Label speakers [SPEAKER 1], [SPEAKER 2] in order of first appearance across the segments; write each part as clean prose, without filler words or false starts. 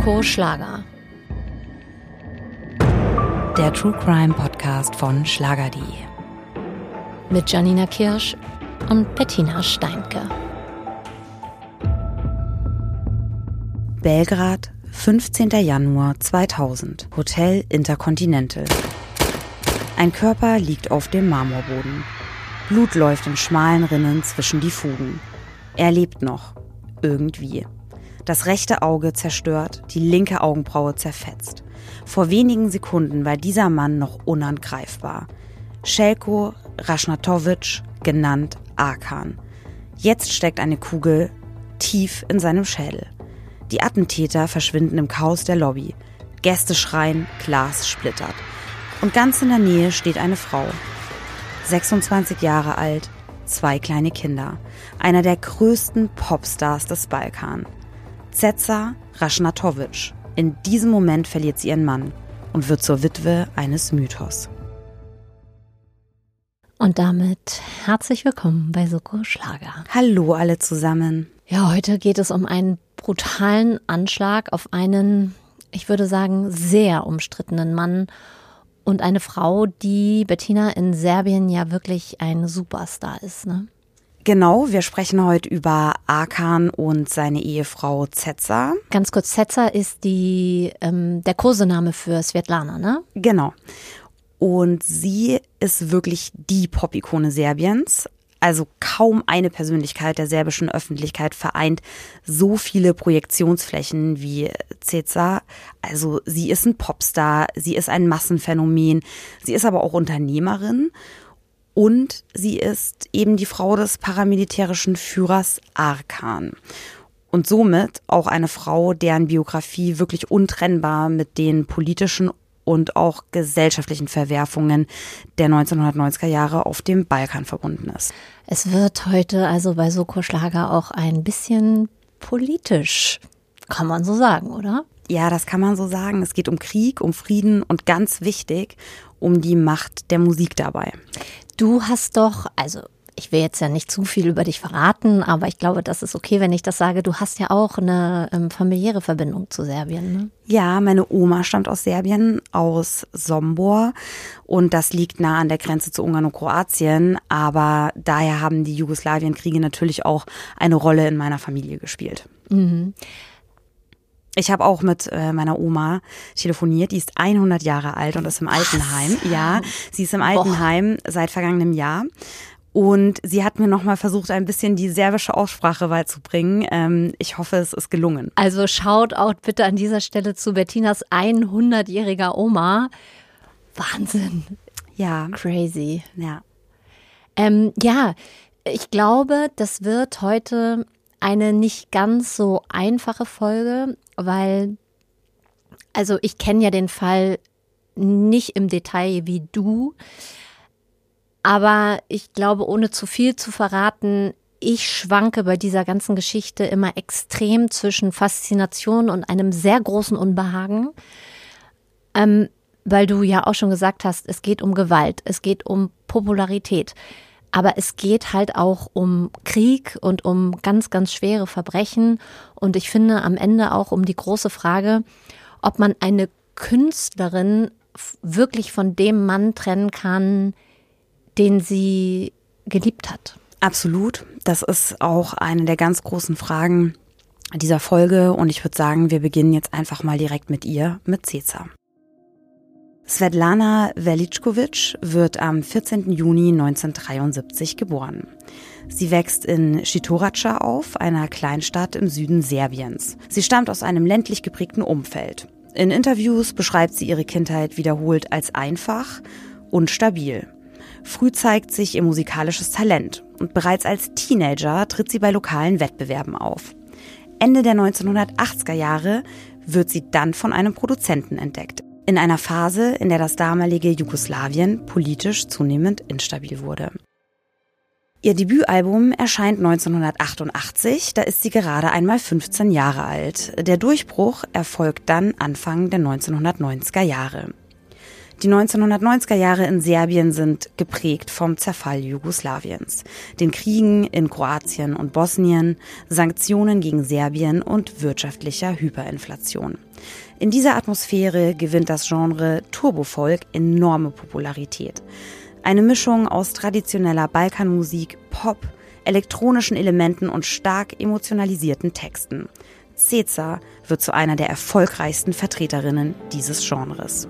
[SPEAKER 1] Soko Schlager.
[SPEAKER 2] Der True Crime Podcast von schlager.de.
[SPEAKER 1] Mit Janina Kirsch und Bettina Steinke.
[SPEAKER 2] Belgrad, 15. Januar 2000. Hotel Intercontinental. Ein Körper liegt auf dem Marmorboden. Blut läuft in schmalen Rinnen zwischen die Fugen. Er lebt noch. Irgendwie. Das rechte Auge zerstört, die linke Augenbraue zerfetzt. Vor wenigen Sekunden war dieser Mann noch unangreifbar. Željko Rašnatović, genannt Arkan. Jetzt steckt eine Kugel tief in seinem Schädel. Die Attentäter verschwinden im Chaos der Lobby. Gäste schreien, Glas splittert. Und ganz in der Nähe steht eine Frau. 26 Jahre alt, 2 kleine Kinder. Einer der größten Popstars des Balkan. Ceca Rašnatović. In diesem Moment verliert sie ihren Mann und wird zur Witwe eines Mythos.
[SPEAKER 1] Und damit herzlich willkommen bei Soko Schlager.
[SPEAKER 2] Hallo alle zusammen.
[SPEAKER 1] Ja, heute geht es um einen brutalen Anschlag auf einen, ich würde sagen, sehr umstrittenen Mann und eine Frau, die, Bettina, in Serbien ja wirklich ein Superstar ist, ne?
[SPEAKER 2] Genau, wir sprechen heute über Arkan und seine Ehefrau Ceca.
[SPEAKER 1] Ganz kurz, Ceca ist der Kosename für Svetlana, ne?
[SPEAKER 2] Genau. Und sie ist wirklich die Pop-Ikone Serbiens. Also kaum eine Persönlichkeit der serbischen Öffentlichkeit vereint so viele Projektionsflächen wie Ceca. Also sie ist ein Popstar, sie ist ein Massenphänomen, sie ist aber auch Unternehmerin. Und sie ist eben die Frau des paramilitärischen Führers Arkan. Und somit auch eine Frau, deren Biografie wirklich untrennbar mit den politischen und auch gesellschaftlichen Verwerfungen der 1990er Jahre auf dem Balkan verbunden ist.
[SPEAKER 1] Es wird heute also bei Soko Schlager auch ein bisschen politisch, kann man so sagen, oder?
[SPEAKER 2] Ja, das kann man so sagen. Es geht um Krieg, um Frieden und ganz wichtig, um die Macht der Musik dabei.
[SPEAKER 1] Du hast doch, also ich will jetzt ja nicht zu viel über dich verraten, aber ich glaube, das ist okay, wenn ich das sage. Du hast ja auch eine familiäre Verbindung zu Serbien, ne?
[SPEAKER 2] Ja, meine Oma stammt aus Serbien, aus Sombor. Und das liegt nah an der Grenze zu Ungarn und Kroatien. Aber daher haben die Jugoslawienkriege natürlich auch eine Rolle in meiner Familie gespielt.
[SPEAKER 1] Mhm.
[SPEAKER 2] Ich habe auch mit meiner Oma telefoniert, die ist 100 Jahre alt und ist im Altenheim. Ja, sie ist im Altenheim seit vergangenem Jahr. Und sie hat mir nochmal versucht, ein bisschen die serbische Aussprache beizubringen. Ich hoffe, es ist gelungen.
[SPEAKER 1] Also Shoutout bitte an dieser Stelle zu Bettinas 100-jähriger Oma. Wahnsinn.
[SPEAKER 2] Ja.
[SPEAKER 1] Crazy.
[SPEAKER 2] Ja.
[SPEAKER 1] Ja, ich glaube, das wird heute eine nicht ganz so einfache Folge, weil, also ich kenne ja den Fall nicht im Detail wie du, aber ich glaube, ohne zu viel zu verraten, ich schwanke bei dieser ganzen Geschichte immer extrem zwischen Faszination und einem sehr großen Unbehagen, weil du ja auch schon gesagt hast, es geht um Gewalt, es geht um Popularität. Aber es geht halt auch um Krieg und um ganz, ganz schwere Verbrechen. Und ich finde am Ende auch um die große Frage, ob man eine Künstlerin wirklich von dem Mann trennen kann, den sie geliebt hat.
[SPEAKER 2] Absolut. Das ist auch eine der ganz großen Fragen dieser Folge. Und ich würde sagen, wir beginnen jetzt einfach mal direkt mit ihr, mit Ceca. Svetlana Veličković wird am 14. Juni 1973 geboren. Sie wächst in Žitorača auf, einer Kleinstadt im Süden Serbiens. Sie stammt aus einem ländlich geprägten Umfeld. In Interviews beschreibt sie ihre Kindheit wiederholt als einfach und stabil. Früh zeigt sich ihr musikalisches Talent und bereits als Teenager tritt sie bei lokalen Wettbewerben auf. Ende der 1980er Jahre wird sie dann von einem Produzenten entdeckt. In einer Phase, in der das damalige Jugoslawien politisch zunehmend instabil wurde. Ihr Debütalbum erscheint 1988, da ist sie gerade einmal 15 Jahre alt. Der Durchbruch erfolgt dann Anfang der 1990er Jahre. Die 1990er Jahre in Serbien sind geprägt vom Zerfall Jugoslawiens, den Kriegen in Kroatien und Bosnien, Sanktionen gegen Serbien und wirtschaftlicher Hyperinflation. In dieser Atmosphäre gewinnt das Genre Turbofolk enorme Popularität. Eine Mischung aus traditioneller Balkanmusik, Pop, elektronischen Elementen und stark emotionalisierten Texten. Ceca wird zu einer der erfolgreichsten Vertreterinnen dieses Genres.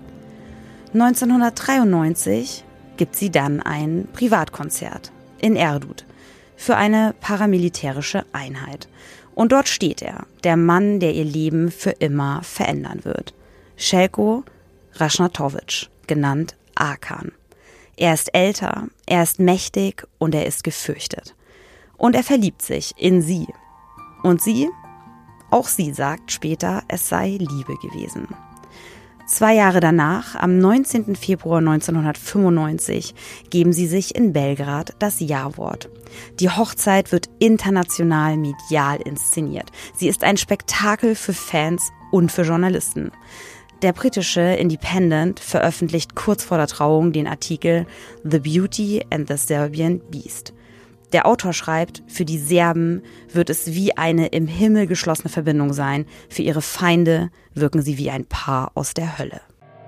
[SPEAKER 2] 1993 gibt sie dann ein Privatkonzert in Erdut für eine paramilitärische Einheit. Und dort steht er, der Mann, der ihr Leben für immer verändern wird. Željko Rašnatović, genannt Arkan. Er ist älter, er ist mächtig und er ist gefürchtet. Und er verliebt sich in sie. Und sie? Auch sie sagt später, es sei Liebe gewesen. 2 Jahre danach, am 19. Februar 1995, geben sie sich in Belgrad das Ja-Wort. Die Hochzeit wird international medial inszeniert. Sie ist ein Spektakel für Fans und für Journalisten. Der britische Independent veröffentlicht kurz vor der Trauung den Artikel The Beauty and the Serbian Beast. Der Autor schreibt, für die Serben wird es wie eine im Himmel geschlossene Verbindung sein. Für ihre Feinde wirken sie wie ein Paar aus der Hölle.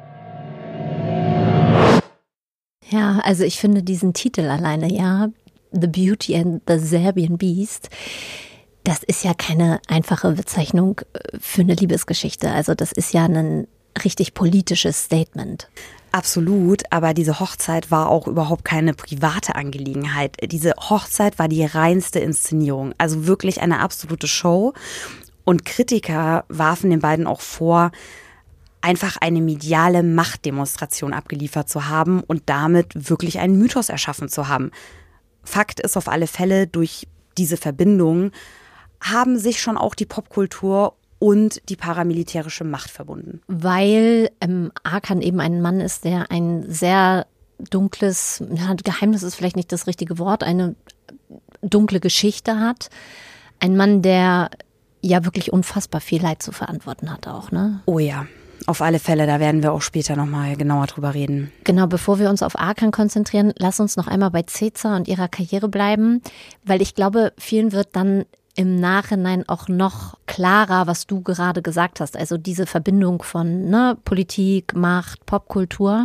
[SPEAKER 1] Ja, also ich finde diesen Titel alleine, ja, The Beauty and the Serbian Beast, das ist ja keine einfache Bezeichnung für eine Liebesgeschichte. Also das ist ja ein richtig politisches Statement.
[SPEAKER 2] Absolut, aber diese Hochzeit war auch überhaupt keine private Angelegenheit. Diese Hochzeit war die reinste Inszenierung, also wirklich eine absolute Show. Und Kritiker warfen den beiden auch vor, einfach eine mediale Machtdemonstration abgeliefert zu haben und damit wirklich einen Mythos erschaffen zu haben. Fakt ist auf alle Fälle, durch diese Verbindung haben sich schon auch die Popkultur und die paramilitärische Macht verbunden.
[SPEAKER 1] Weil Arkan eben ein Mann ist, der ein sehr dunkles, ja, Geheimnis ist vielleicht nicht das richtige Wort, eine dunkle Geschichte hat. Ein Mann, der ja wirklich unfassbar viel Leid zu verantworten hat auch, ne?
[SPEAKER 2] Oh ja, auf alle Fälle, da werden wir auch später nochmal genauer drüber reden.
[SPEAKER 1] Genau, bevor wir uns auf Arkan konzentrieren, lass uns noch einmal bei Ceca und ihrer Karriere bleiben, weil ich glaube, vielen wird dann im Nachhinein auch noch klarer, was du gerade gesagt hast. Also diese Verbindung von Politik, Macht, Popkultur.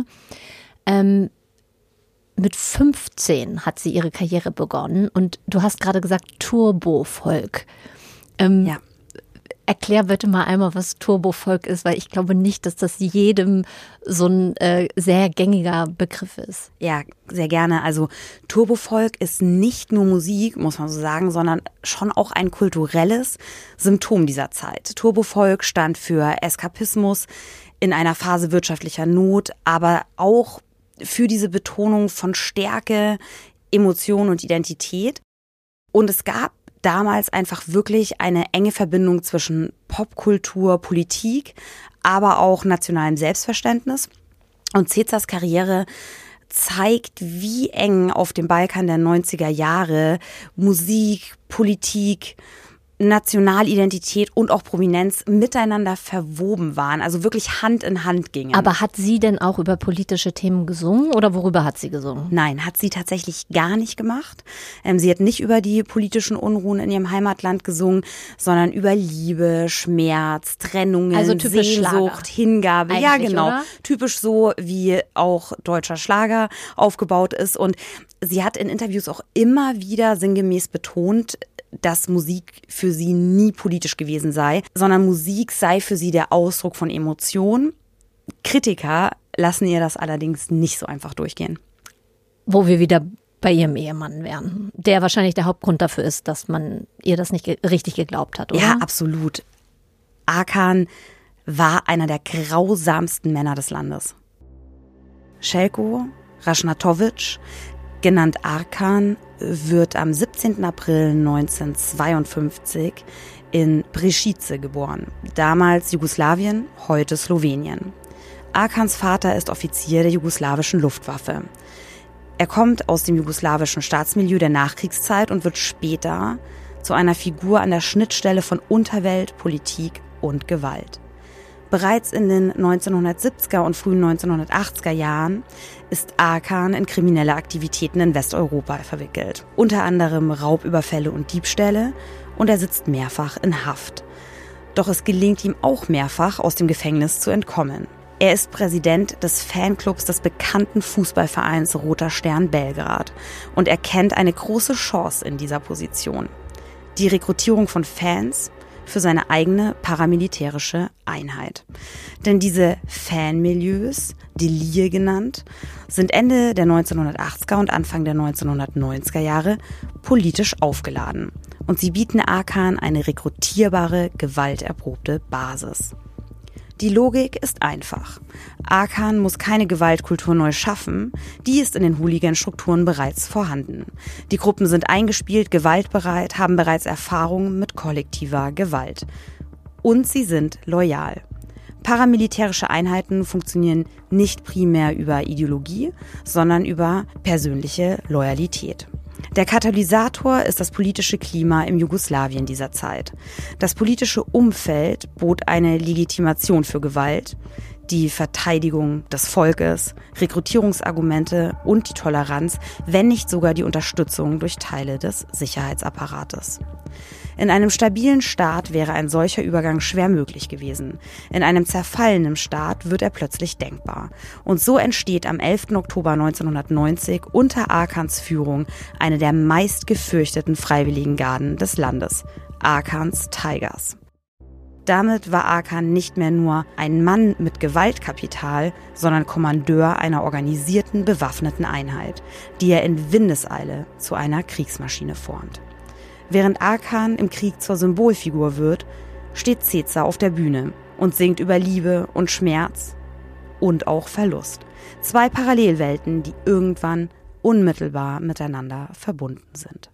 [SPEAKER 1] Mit 15 hat sie ihre Karriere begonnen und du hast gerade gesagt Turbofolk.
[SPEAKER 2] Ja.
[SPEAKER 1] Erklär bitte mal einmal, was Turbofolk ist, weil ich glaube nicht, dass das jedem so ein sehr gängiger Begriff ist.
[SPEAKER 2] Ja, sehr gerne. Also Turbofolk ist nicht nur Musik, muss man so sagen, sondern schon auch ein kulturelles Symptom dieser Zeit. Turbofolk stand für Eskapismus in einer Phase wirtschaftlicher Not, aber auch für diese Betonung von Stärke, Emotion und Identität. Und es gab damals einfach wirklich eine enge Verbindung zwischen Popkultur, Politik, aber auch nationalem Selbstverständnis. Und Cecas Karriere zeigt, wie eng auf dem Balkan der 90er Jahre Musik, Politik, Nationalidentität und auch Prominenz miteinander verwoben waren, also wirklich Hand in Hand gingen.
[SPEAKER 1] Aber hat sie denn auch über politische Themen gesungen oder worüber hat sie gesungen?
[SPEAKER 2] Nein, hat sie tatsächlich gar nicht gemacht. Sie hat nicht über die politischen Unruhen in ihrem Heimatland gesungen, sondern über Liebe, Schmerz, Trennungen,
[SPEAKER 1] also typisch
[SPEAKER 2] Sehnsucht,
[SPEAKER 1] Schlager.
[SPEAKER 2] Hingabe.
[SPEAKER 1] Eigentlich,
[SPEAKER 2] ja, genau.
[SPEAKER 1] Oder?
[SPEAKER 2] Typisch so, wie auch deutscher Schlager aufgebaut ist. Und sie hat in Interviews auch immer wieder sinngemäß betont, dass Musik für sie nie politisch gewesen sei, sondern Musik sei für sie der Ausdruck von Emotionen. Kritiker lassen ihr das allerdings nicht so einfach durchgehen.
[SPEAKER 1] Wo wir wieder bei ihrem Ehemann wären, der wahrscheinlich der Hauptgrund dafür ist, dass man ihr das nicht richtig geglaubt hat, oder?
[SPEAKER 2] Ja, absolut. Arkan war einer der grausamsten Männer des Landes. Željko Rašnatović, genannt Arkan, wird am 17. April 1952 in Brežice geboren. Damals Jugoslawien, heute Slowenien. Arkans Vater ist Offizier der jugoslawischen Luftwaffe. Er kommt aus dem jugoslawischen Staatsmilieu der Nachkriegszeit und wird später zu einer Figur an der Schnittstelle von Unterwelt, Politik und Gewalt. Bereits in den 1970er und frühen 1980er Jahren ist Arkan in kriminelle Aktivitäten in Westeuropa verwickelt. Unter anderem Raubüberfälle und Diebstähle, und er sitzt mehrfach in Haft. Doch es gelingt ihm auch mehrfach, aus dem Gefängnis zu entkommen. Er ist Präsident des Fanclubs des bekannten Fußballvereins Roter Stern Belgrad und erkennt eine große Chance in dieser Position: die Rekrutierung von Fans für seine eigene paramilitärische Einheit. Denn diese Fanmilieus, Delir genannt, sind Ende der 1980er und Anfang der 1990er Jahre politisch aufgeladen. Und sie bieten Arkan eine rekrutierbare, gewalterprobte Basis. Die Logik ist einfach. Arkan muss keine Gewaltkultur neu schaffen, die ist in den Hooligan-Strukturen bereits vorhanden. Die Gruppen sind eingespielt, gewaltbereit, haben bereits Erfahrungen mit kollektiver Gewalt. Und sie sind loyal. Paramilitärische Einheiten funktionieren nicht primär über Ideologie, sondern über persönliche Loyalität. Der Katalysator ist das politische Klima im Jugoslawien dieser Zeit. Das politische Umfeld bot eine Legitimation für Gewalt, die Verteidigung des Volkes, Rekrutierungsargumente und die Toleranz, wenn nicht sogar die Unterstützung durch Teile des Sicherheitsapparates. In einem stabilen Staat wäre ein solcher Übergang schwer möglich gewesen. In einem zerfallenen Staat wird er plötzlich denkbar. Und so entsteht am 11. Oktober 1990 unter Arkans Führung eine der meistgefürchteten Freiwilligengarden des Landes, Arkans Tigers. Damit war Arkan nicht mehr nur ein Mann mit Gewaltkapital, sondern Kommandeur einer organisierten, bewaffneten Einheit, die er in Windeseile zu einer Kriegsmaschine formt. Während Arkan im Krieg zur Symbolfigur wird, steht Ceza auf der Bühne und singt über Liebe und Schmerz und auch Verlust. Zwei Parallelwelten, die irgendwann unmittelbar miteinander verbunden sind.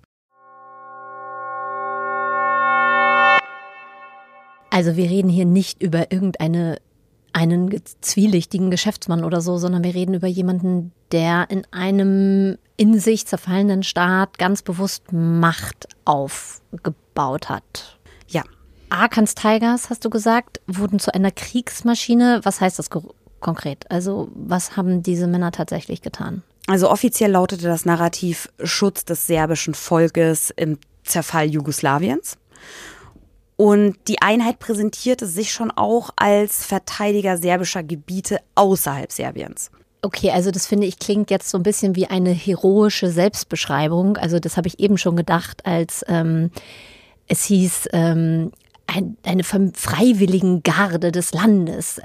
[SPEAKER 1] Also wir reden hier nicht über einen zwielichtigen Geschäftsmann oder so, sondern wir reden über jemanden, der in einem in sich zerfallenden Staat ganz bewusst Macht aufgebaut hat.
[SPEAKER 2] Ja.
[SPEAKER 1] Arkans Tigers, hast du gesagt, wurden zu einer Kriegsmaschine. Was heißt das konkret? Also was haben diese Männer tatsächlich getan?
[SPEAKER 2] Also offiziell lautete das Narrativ Schutz des serbischen Volkes im Zerfall Jugoslawiens. Und die Einheit präsentierte sich schon auch als Verteidiger serbischer Gebiete außerhalb Serbiens.
[SPEAKER 1] Okay, also das finde ich klingt jetzt so ein bisschen wie eine heroische Selbstbeschreibung. Also das habe ich eben schon gedacht, als es hieß, eine Freiwilligengarde des Landes.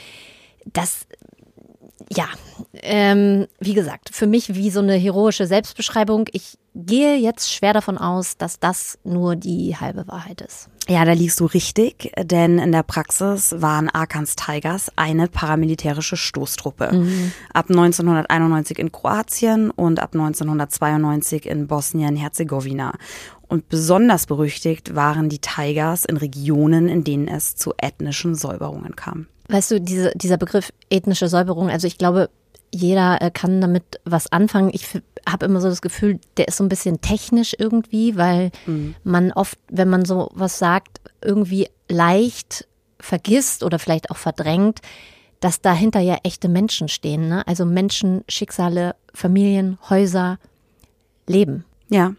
[SPEAKER 1] Wie gesagt, für mich wie so eine heroische Selbstbeschreibung. Ich gehe jetzt schwer davon aus, dass das nur die halbe Wahrheit ist.
[SPEAKER 2] Ja, da liegst du richtig, denn in der Praxis waren Arkans Tigers eine paramilitärische Stoßtruppe. Mhm. Ab 1991 in Kroatien und ab 1992 in Bosnien-Herzegowina. Und besonders berüchtigt waren die Tigers in Regionen, in denen es zu ethnischen Säuberungen kam.
[SPEAKER 1] Weißt du, dieser Begriff ethnische Säuberung, also ich glaube, jeder kann damit was anfangen. Ich habe immer so das Gefühl, der ist so ein bisschen technisch irgendwie, weil man oft, wenn man so was sagt, irgendwie leicht vergisst oder vielleicht auch verdrängt, dass dahinter ja echte Menschen stehen, ne? Also Menschen, Schicksale, Familien, Häuser, Leben.
[SPEAKER 2] Ja,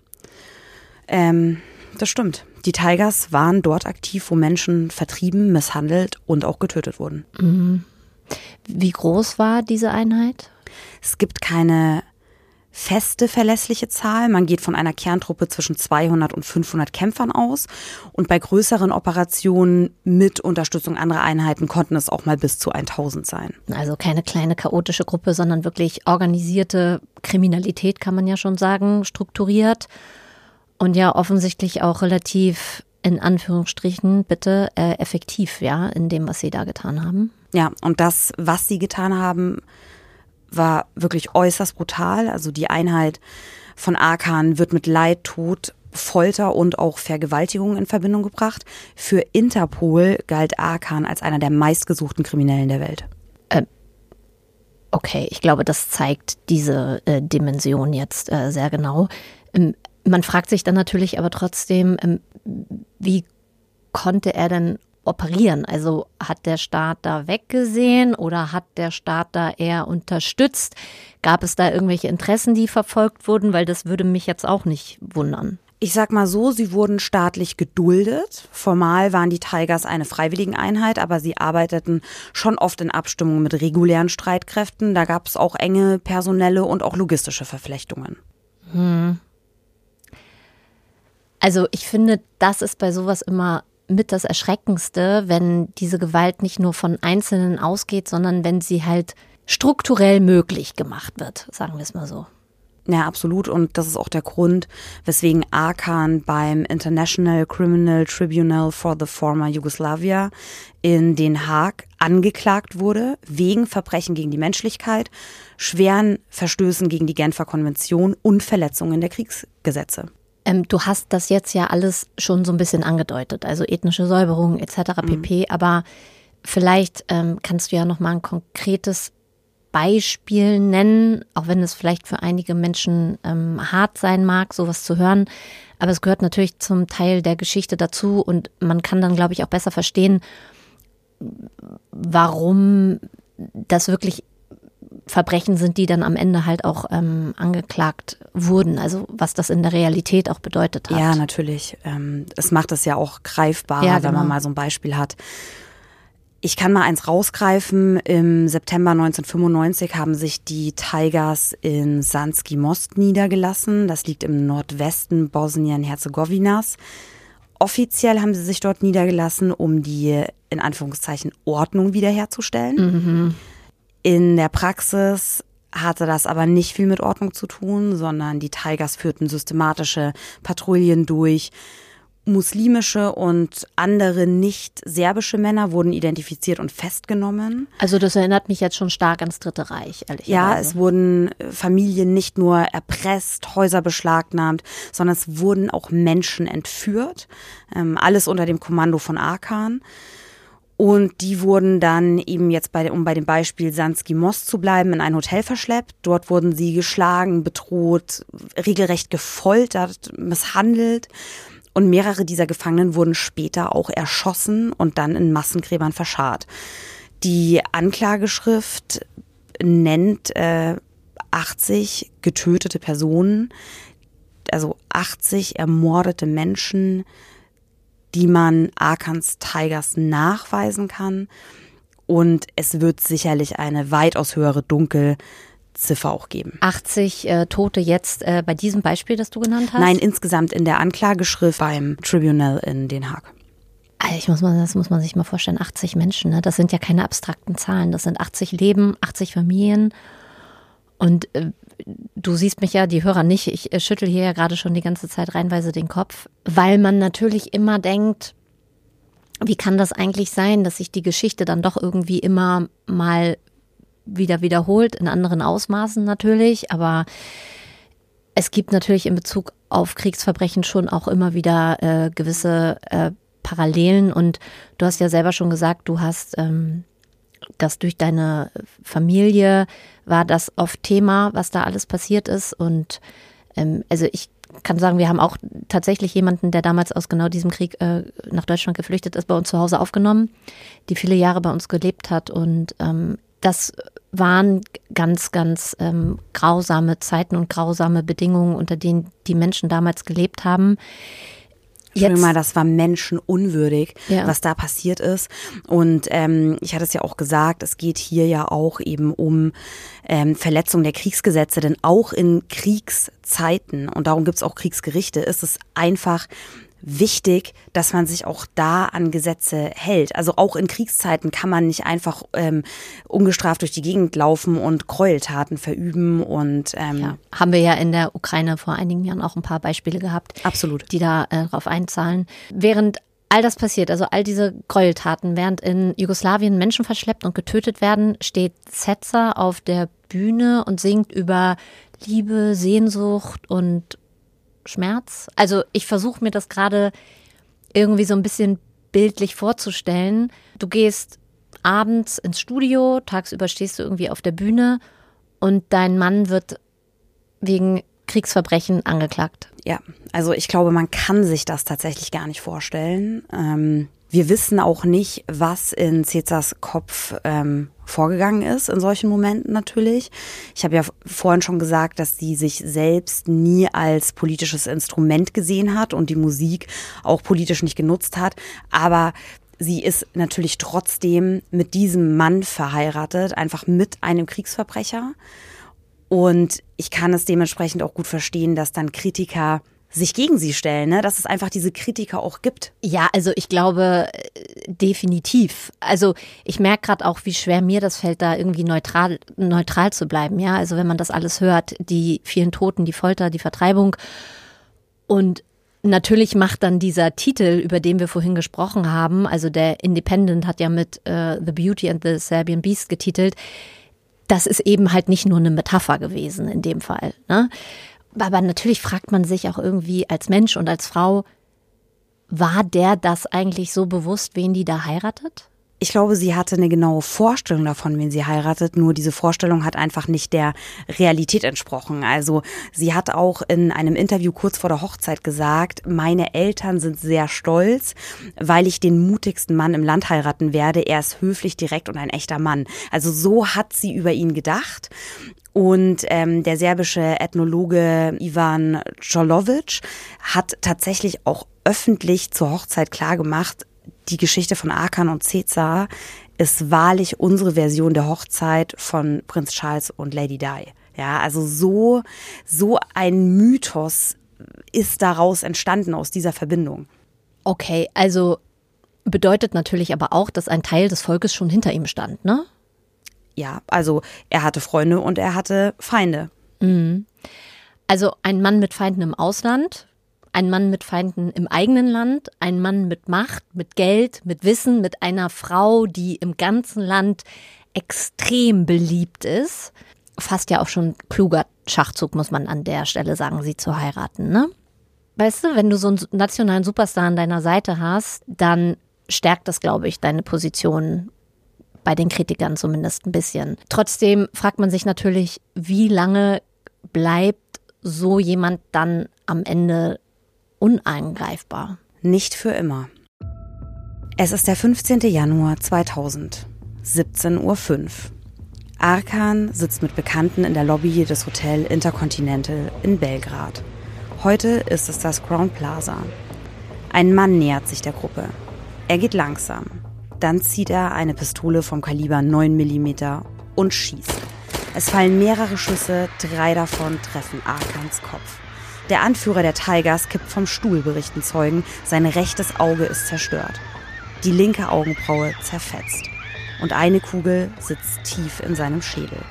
[SPEAKER 2] das stimmt. Die Tigers waren dort aktiv, wo Menschen vertrieben, misshandelt und auch getötet wurden.
[SPEAKER 1] Mhm. Wie groß war diese Einheit?
[SPEAKER 2] Es gibt keine feste, verlässliche Zahl. Man geht von einer Kerntruppe zwischen 200 und 500 Kämpfern aus. Und bei größeren Operationen mit Unterstützung anderer Einheiten konnten es auch mal bis zu 1000 sein.
[SPEAKER 1] Also keine kleine chaotische Gruppe, sondern wirklich organisierte Kriminalität, kann man ja schon sagen, strukturiert. Und ja, offensichtlich auch relativ, in Anführungsstrichen, bitte, effektiv, ja, in dem, was sie da getan haben.
[SPEAKER 2] Ja, und das, was sie getan haben, war wirklich äußerst brutal. Also die Einheit von Arkan wird mit Leid, Tod, Folter und auch Vergewaltigung in Verbindung gebracht. Für Interpol galt Arkan als einer der meistgesuchten Kriminellen der Welt.
[SPEAKER 1] Okay, ich glaube, das zeigt diese Dimension jetzt sehr genau. Man fragt sich dann natürlich aber trotzdem, wie konnte er denn operieren? Also hat der Staat da weggesehen oder hat der Staat da eher unterstützt? Gab es da irgendwelche Interessen, die verfolgt wurden? Weil das würde mich jetzt auch nicht wundern.
[SPEAKER 2] Ich sag mal so, sie wurden staatlich geduldet. Formal waren die Tigers eine Freiwilligeneinheit, aber sie arbeiteten schon oft in Abstimmung mit regulären Streitkräften. Da gab es auch enge personelle und auch logistische Verflechtungen.
[SPEAKER 1] Also ich finde, das ist bei sowas immer mit das Erschreckendste, wenn diese Gewalt nicht nur von Einzelnen ausgeht, sondern wenn sie halt strukturell möglich gemacht wird, sagen wir es mal so.
[SPEAKER 2] Ja, absolut. Und das ist auch der Grund, weswegen Arkan beim International Criminal Tribunal for the Former Yugoslavia in Den Haag angeklagt wurde, wegen Verbrechen gegen die Menschlichkeit, schweren Verstößen gegen die Genfer Konvention und Verletzungen der Kriegsgesetze.
[SPEAKER 1] Du hast das jetzt ja alles schon so ein bisschen angedeutet, also ethnische Säuberung etc. pp. Aber vielleicht kannst du ja noch mal ein konkretes Beispiel nennen, auch wenn es vielleicht für einige Menschen hart sein mag, sowas zu hören. Aber es gehört natürlich zum Teil der Geschichte dazu und man kann dann, glaube ich, auch besser verstehen, warum das wirklich Verbrechen sind, die dann am Ende halt auch angeklagt wurden. Also was das in der Realität auch bedeutet hat.
[SPEAKER 2] Ja, natürlich. Es macht es ja auch greifbarer,
[SPEAKER 1] ja, genau,
[SPEAKER 2] wenn man mal so ein Beispiel hat. Ich kann mal eins rausgreifen. Im September 1995 haben sich die Tigers in Sanski Most niedergelassen. Das liegt im Nordwesten Bosnien-Herzegowinas. Offiziell haben sie sich dort niedergelassen, um die, in Anführungszeichen, Ordnung wiederherzustellen. In der Praxis hatte das aber nicht viel mit Ordnung zu tun, sondern die Tigers führten systematische Patrouillen durch. Muslimische und andere nicht-serbische Männer wurden identifiziert und festgenommen.
[SPEAKER 1] Also das erinnert mich jetzt schon stark ans Dritte Reich, ehrlicherweise.
[SPEAKER 2] Ja, es wurden Familien nicht nur erpresst, Häuser beschlagnahmt, sondern es wurden auch Menschen entführt. Alles unter dem Kommando von Arkan. Und die wurden dann eben jetzt, um bei dem Beispiel Sanski Most zu bleiben, in ein Hotel verschleppt. Dort wurden sie geschlagen, bedroht, regelrecht gefoltert, misshandelt. Und mehrere dieser Gefangenen wurden später auch erschossen und dann in Massengräbern verscharrt. Die Anklageschrift nennt 80 getötete Personen, also 80 ermordete Menschen, die man Arkans Tigers nachweisen kann. Und es wird sicherlich eine weitaus höhere Dunkelziffer auch geben.
[SPEAKER 1] 80 Tote jetzt bei diesem Beispiel, das du genannt hast?
[SPEAKER 2] Nein, insgesamt in der Anklageschrift beim Tribunal in Den Haag.
[SPEAKER 1] Also das muss man sich mal vorstellen, 80 Menschen, ne? Das sind ja keine abstrakten Zahlen, das sind 80 Leben, 80 Familien. Und du siehst mich ja, die Hörer nicht, ich schüttel hier ja gerade schon die ganze Zeit reihenweise den Kopf, weil man natürlich immer denkt, wie kann das eigentlich sein, dass sich die Geschichte dann doch irgendwie immer mal wieder wiederholt, in anderen Ausmaßen natürlich, aber es gibt natürlich in Bezug auf Kriegsverbrechen schon auch immer wieder gewisse Parallelen und du hast ja selber schon gesagt, du hast das durch deine Familie war das oft Thema, was da alles passiert ist und also ich kann sagen, wir haben auch tatsächlich jemanden, der damals aus genau diesem Krieg nach Deutschland geflüchtet ist, bei uns zu Hause aufgenommen, die viele Jahre bei uns gelebt hat und das waren ganz, ganz grausame Zeiten und grausame Bedingungen, unter denen die Menschen damals gelebt haben.
[SPEAKER 2] Jetzt mal, das war menschenunwürdig,
[SPEAKER 1] ja,
[SPEAKER 2] was da passiert ist. Und ich hatte es ja auch gesagt, es geht hier ja auch eben um Verletzung der Kriegsgesetze, denn auch in Kriegszeiten, und darum gibt es auch Kriegsgerichte, ist es einfach wichtig, dass man sich auch da an Gesetze hält. Also auch in Kriegszeiten kann man nicht einfach ungestraft durch die Gegend laufen und Gräueltaten verüben. Und
[SPEAKER 1] ja, haben wir ja in der Ukraine vor einigen Jahren auch ein paar Beispiele gehabt,
[SPEAKER 2] absolut,
[SPEAKER 1] die da darauf einzahlen. Während all das passiert, also all diese Gräueltaten, während in Jugoslawien Menschen verschleppt und getötet werden, steht Setzer auf der Bühne und singt über Liebe, Sehnsucht und Schmerz. Also ich versuche mir das gerade irgendwie so ein bisschen bildlich vorzustellen. Du gehst abends ins Studio, tagsüber stehst du irgendwie auf der Bühne und dein Mann wird wegen Kriegsverbrechen angeklagt.
[SPEAKER 2] Ja, also ich glaube, man kann sich das tatsächlich gar nicht vorstellen. Wir wissen auch nicht, was in Cezars Kopf vorgegangen ist in solchen Momenten natürlich. Ich habe ja vorhin schon gesagt, dass sie sich selbst nie als politisches Instrument gesehen hat und die Musik auch politisch nicht genutzt hat. Aber sie ist natürlich trotzdem mit diesem Mann verheiratet, einfach mit einem Kriegsverbrecher. Und ich kann es dementsprechend auch gut verstehen, dass dann Kritiker sich gegen sie stellen, ne? Dass es einfach diese Kritiker auch gibt.
[SPEAKER 1] Ja, also ich glaube definitiv. Also ich merke gerade auch, wie schwer mir das fällt, da irgendwie neutral zu bleiben. Ja, also wenn man das alles hört, die vielen Toten, die Folter, die Vertreibung. Und natürlich macht dann dieser Titel, über den wir vorhin gesprochen haben, also der Independent hat ja mit The Beauty and the Serbian Beast getitelt. Das ist eben halt nicht nur eine Metapher gewesen in dem Fall, ne? Aber natürlich fragt man sich auch irgendwie als Mensch und als Frau, war der das eigentlich so bewusst, wen die da heiratet?
[SPEAKER 2] Ich glaube, sie hatte eine genaue Vorstellung davon, wen sie heiratet, nur diese Vorstellung hat einfach nicht der Realität entsprochen. Also sie hat auch in einem Interview kurz vor der Hochzeit gesagt, meine Eltern sind sehr stolz, weil ich den mutigsten Mann im Land heiraten werde. Er ist höflich, direkt und ein echter Mann. Also so hat sie über ihn gedacht. Und der serbische Ethnologe Ivan Čolović hat tatsächlich auch öffentlich zur Hochzeit klargemacht, die Geschichte von Arkan und Cezar ist wahrlich unsere Version der Hochzeit von Prinz Charles und Lady Di. Ja, also so ein Mythos ist daraus entstanden aus dieser Verbindung.
[SPEAKER 1] Okay, also bedeutet natürlich aber auch, dass ein Teil des Volkes schon hinter ihm stand, ne?
[SPEAKER 2] Ja, also er hatte Freunde und er hatte Feinde.
[SPEAKER 1] Mhm. Also ein Mann mit Feinden im Ausland, ein Mann mit Feinden im eigenen Land, ein Mann mit Macht, mit Geld, mit Wissen, mit einer Frau, die im ganzen Land extrem beliebt ist. Fast ja auch schon kluger Schachzug, muss man an der Stelle sagen, sie zu heiraten, ne? Weißt du, wenn du so einen nationalen Superstar an deiner Seite hast, dann stärkt das, glaube ich, deine Position bei den Kritikern zumindest ein bisschen. Trotzdem fragt man sich natürlich, wie lange bleibt so jemand dann am Ende uneingreifbar?
[SPEAKER 2] Nicht für immer. Es ist der 15. Januar 2000, 17:05 Uhr. Arkan sitzt mit Bekannten in der Lobby des Hotel Intercontinental in Belgrad. Heute ist es das Crown Plaza. Ein Mann nähert sich der Gruppe. Er geht langsam. Dann zieht er eine Pistole vom Kaliber 9 mm und schießt. Es fallen mehrere Schüsse, 3 davon treffen Arkans Kopf. Der Anführer der Tigers kippt vom Stuhl, berichten Zeugen. Sein rechtes Auge ist zerstört. Die linke Augenbraue zerfetzt. Und eine Kugel sitzt tief in seinem Schädel.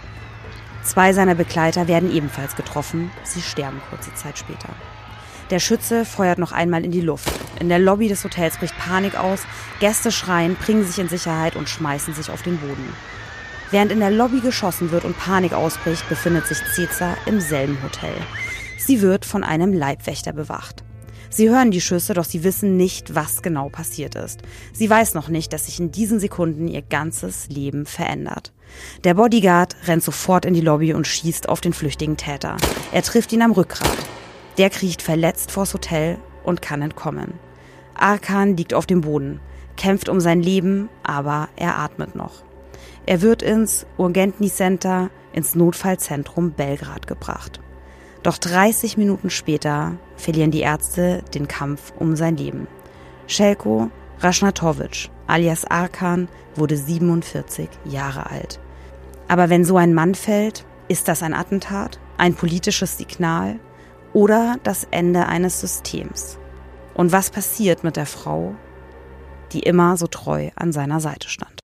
[SPEAKER 2] 2 seiner Begleiter werden ebenfalls getroffen. Sie sterben kurze Zeit später. Der Schütze feuert noch einmal in die Luft. In der Lobby des Hotels bricht Panik aus. Gäste schreien, bringen sich in Sicherheit und schmeißen sich auf den Boden. Während in der Lobby geschossen wird und Panik ausbricht, befindet sich Cezar im selben Hotel. Sie wird von einem Leibwächter bewacht. Sie hören die Schüsse, doch sie wissen nicht, was genau passiert ist. Sie weiß noch nicht, dass sich in diesen Sekunden ihr ganzes Leben verändert. Der Bodyguard rennt sofort in die Lobby und schießt auf den flüchtigen Täter. Er trifft ihn am Rückgrat. Der kriecht verletzt vors Hotel und kann entkommen. Arkan liegt auf dem Boden, kämpft um sein Leben, aber er atmet noch. Er wird ins Urgentni Center, ins Notfallzentrum Belgrad gebracht. Doch 30 Minuten später verlieren die Ärzte den Kampf um sein Leben. Željko Rašnatović, alias Arkan, wurde 47 Jahre alt. Aber wenn so ein Mann fällt, ist das ein Attentat, ein politisches Signal oder das Ende eines Systems? Und was passiert mit der Frau, die immer so treu an seiner Seite stand?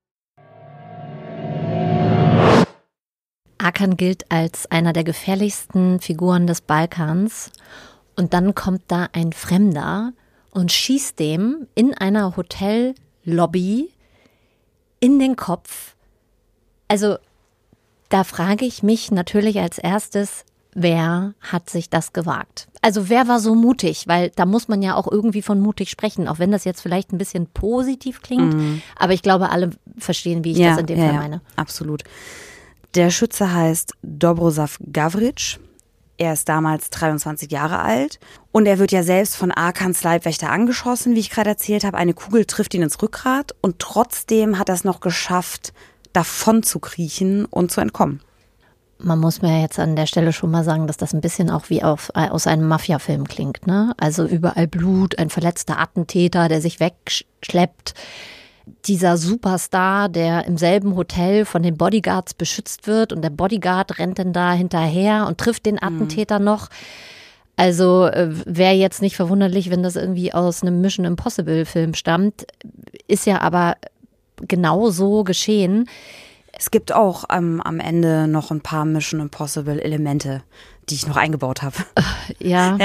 [SPEAKER 1] Arkan gilt als einer der gefährlichsten Figuren des Balkans. Und dann kommt da ein Fremder und schießt dem in einer Hotellobby in den Kopf. Also da frage ich mich natürlich als erstes, wer hat sich das gewagt? Also wer war so mutig? Weil da muss man ja auch irgendwie von mutig sprechen, auch wenn das jetzt vielleicht ein bisschen positiv klingt. Aber ich glaube, alle verstehen, wie ich das in dem Fall meine.
[SPEAKER 2] Absolut. Der Schütze heißt Dobrosav Gavrić. Er ist damals 23 Jahre alt und er wird ja selbst von Arkans Leibwächter angeschossen, wie ich gerade erzählt habe. Eine Kugel trifft ihn ins Rückgrat und trotzdem hat er es noch geschafft, davon zu kriechen und zu entkommen.
[SPEAKER 1] Man muss mir jetzt an der Stelle schon mal sagen, dass das ein bisschen auch wie aus einem Mafia-Film klingt, ne? Also überall Blut, ein verletzter Attentäter, der sich wegschleppt. Dieser Superstar, der im selben Hotel von den Bodyguards beschützt wird und der Bodyguard rennt dann da hinterher und trifft den Attentäter noch. Also wäre jetzt nicht verwunderlich, wenn das irgendwie aus einem Mission Impossible Film stammt. Ist ja aber genau so geschehen.
[SPEAKER 2] Es gibt auch am Ende noch ein paar Mission Impossible Elemente, die ich noch eingebaut habe.
[SPEAKER 1] Ja.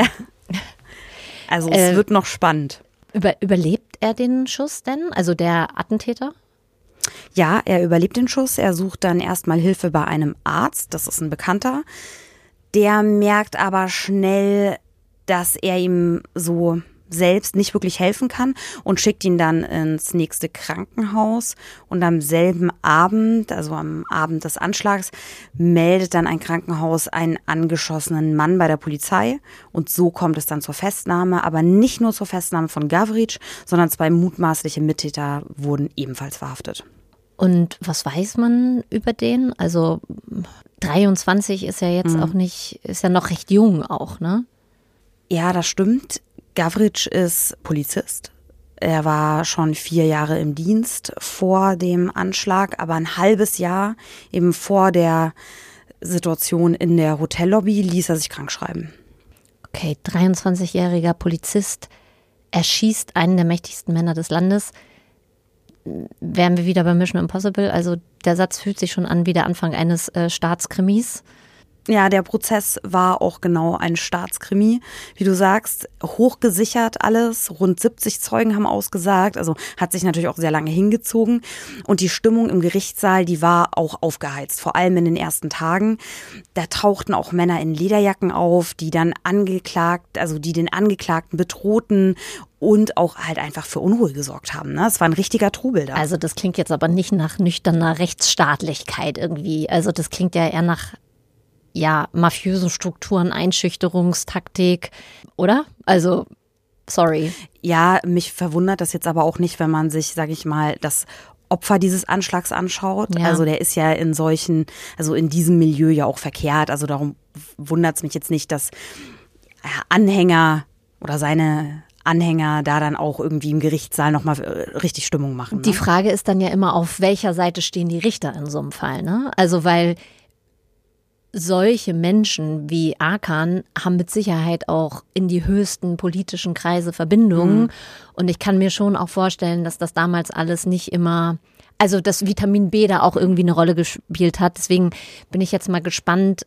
[SPEAKER 2] Also es wird noch spannend.
[SPEAKER 1] Überlebt er den Schuss denn? Also der Attentäter?
[SPEAKER 2] Ja, er überlebt den Schuss. Er sucht dann erstmal Hilfe bei einem Arzt. Das ist ein Bekannter. Der merkt aber schnell, dass er ihm so selbst nicht wirklich helfen kann und schickt ihn dann ins nächste Krankenhaus. Und am selben Abend, also am Abend des Anschlags, meldet dann ein Krankenhaus einen angeschossenen Mann bei der Polizei. Und so kommt es dann zur Festnahme, aber nicht nur zur Festnahme von Gavrić, sondern 2 mutmaßliche Mittäter wurden ebenfalls verhaftet.
[SPEAKER 1] Und was weiß man über den? Also 23 ist ja jetzt auch nicht, ist ja noch recht jung auch, ne?
[SPEAKER 2] Ja, das stimmt. Gavrić ist Polizist. Er war schon 4 Jahre im Dienst vor dem Anschlag, aber ein halbes Jahr eben vor der Situation in der Hotellobby ließ er sich krank schreiben.
[SPEAKER 1] Okay, 23-jähriger Polizist erschießt einen der mächtigsten Männer des Landes. Wären wir wieder bei Mission Impossible? Also der Satz fühlt sich schon an wie der Anfang eines Staatskrimis.
[SPEAKER 2] Ja, der Prozess war auch genau ein Staatskrimi, wie du sagst, hochgesichert alles, rund 70 Zeugen haben ausgesagt, also hat sich natürlich auch sehr lange hingezogen und die Stimmung im Gerichtssaal, die war auch aufgeheizt, vor allem in den ersten Tagen. Da tauchten auch Männer in Lederjacken auf, die dann die den Angeklagten bedrohten und auch halt einfach für Unruhe gesorgt haben. Ne? Es war ein richtiger Trubel da.
[SPEAKER 1] Also das klingt jetzt aber nicht nach nüchterner Rechtsstaatlichkeit irgendwie, also das klingt ja eher nach mafiösen Strukturen, Einschüchterungstaktik, oder? Also, sorry.
[SPEAKER 2] Ja, mich verwundert das jetzt aber auch nicht, wenn man sich, sage ich mal, das Opfer dieses Anschlags anschaut. Ja. Also der ist ja in diesem Milieu ja auch verkehrt. Also darum wundert es mich jetzt nicht, dass Anhänger oder seine Anhänger da dann auch irgendwie im Gerichtssaal nochmal richtig Stimmung machen. Ne?
[SPEAKER 1] Die Frage ist dann ja immer, auf welcher Seite stehen die Richter in so einem Fall, ne? Also weil solche Menschen wie Arkan haben mit Sicherheit auch in die höchsten politischen Kreise Verbindungen. Und ich kann mir schon auch vorstellen, dass das damals alles nicht immer, also das Vitamin B da auch irgendwie eine Rolle gespielt hat. Deswegen bin ich jetzt mal gespannt,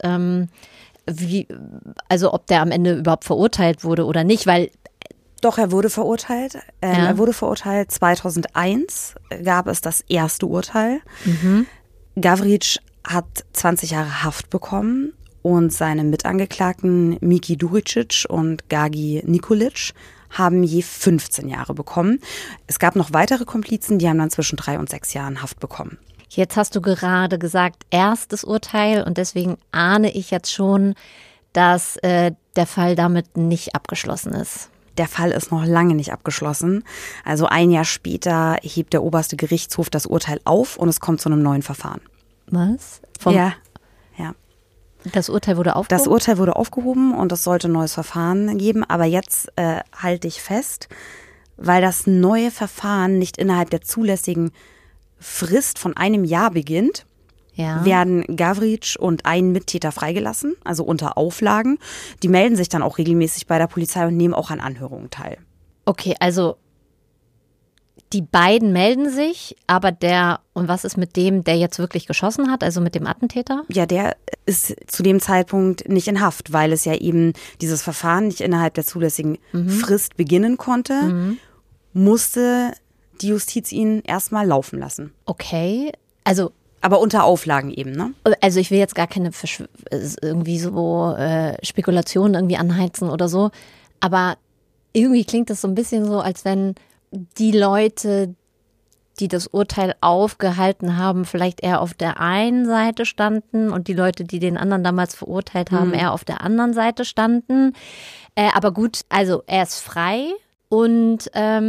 [SPEAKER 1] ob der am Ende überhaupt verurteilt wurde oder nicht, weil
[SPEAKER 2] Doch, er wurde verurteilt. Er wurde verurteilt. 2001 gab es das erste Urteil. Gavrić hat 20 Jahre Haft bekommen und seine Mitangeklagten Miki Đuričić und Gagi Nikolić haben je 15 Jahre bekommen. Es gab noch weitere Komplizen, die haben dann zwischen 3 und 6 Jahren Haft bekommen.
[SPEAKER 1] Jetzt hast du gerade gesagt, erstes Urteil und deswegen ahne ich jetzt schon, dass der Fall damit nicht abgeschlossen ist.
[SPEAKER 2] Der Fall ist noch lange nicht abgeschlossen. Also 1 Jahr später hebt der oberste Gerichtshof das Urteil auf und es kommt zu einem neuen Verfahren.
[SPEAKER 1] Was?
[SPEAKER 2] Ja.
[SPEAKER 1] Das Urteil wurde aufgehoben?
[SPEAKER 2] Das Urteil wurde aufgehoben und es sollte ein neues Verfahren geben. Aber jetzt halte ich fest, weil das neue Verfahren nicht innerhalb der zulässigen Frist von 1 Jahr beginnt, werden Gavrić und ein Mittäter freigelassen, also unter Auflagen. Die melden sich dann auch regelmäßig bei der Polizei und nehmen auch an Anhörungen teil.
[SPEAKER 1] Okay, also die beiden melden sich, aber und was ist mit dem, der jetzt wirklich geschossen hat, also mit dem Attentäter?
[SPEAKER 2] Ja, der ist zu dem Zeitpunkt nicht in Haft, weil es ja eben dieses Verfahren nicht innerhalb der zulässigen Frist beginnen konnte, musste die Justiz ihn erstmal laufen lassen.
[SPEAKER 1] Okay, also
[SPEAKER 2] aber unter Auflagen eben, ne?
[SPEAKER 1] Also ich will jetzt gar keine irgendwie so Spekulationen irgendwie anheizen oder so, aber irgendwie klingt das so ein bisschen so, als wenn die Leute, die das Urteil aufgehalten haben, vielleicht eher auf der einen Seite standen und die Leute, die den anderen damals verurteilt haben, eher auf der anderen Seite standen. Aber gut, also er ist frei und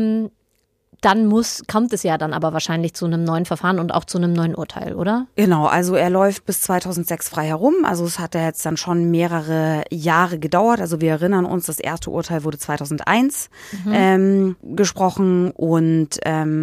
[SPEAKER 1] dann kommt es ja dann aber wahrscheinlich zu einem neuen Verfahren und auch zu einem neuen Urteil, oder?
[SPEAKER 2] Genau, also er läuft bis 2006 frei herum. Also es hat ja jetzt dann schon mehrere Jahre gedauert. Also wir erinnern uns, das erste Urteil wurde 2001 gesprochen und